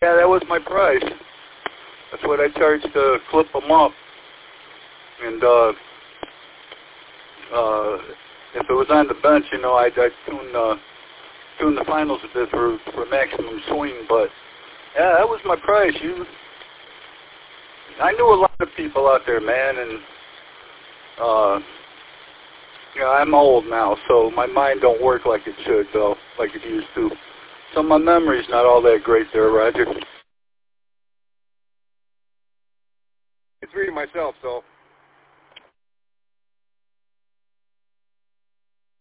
Yeah, that was my price. That's what I charged to clip them up. And if it was on the bench, you know, I'd tune the finals a bit for maximum swing. But yeah, that was my price. I knew a lot of people out there, man, and you know, I'm old now, so my mind don't work like it should, though, like it used to. So my memory's not all that great there, Roger. It's reading myself, so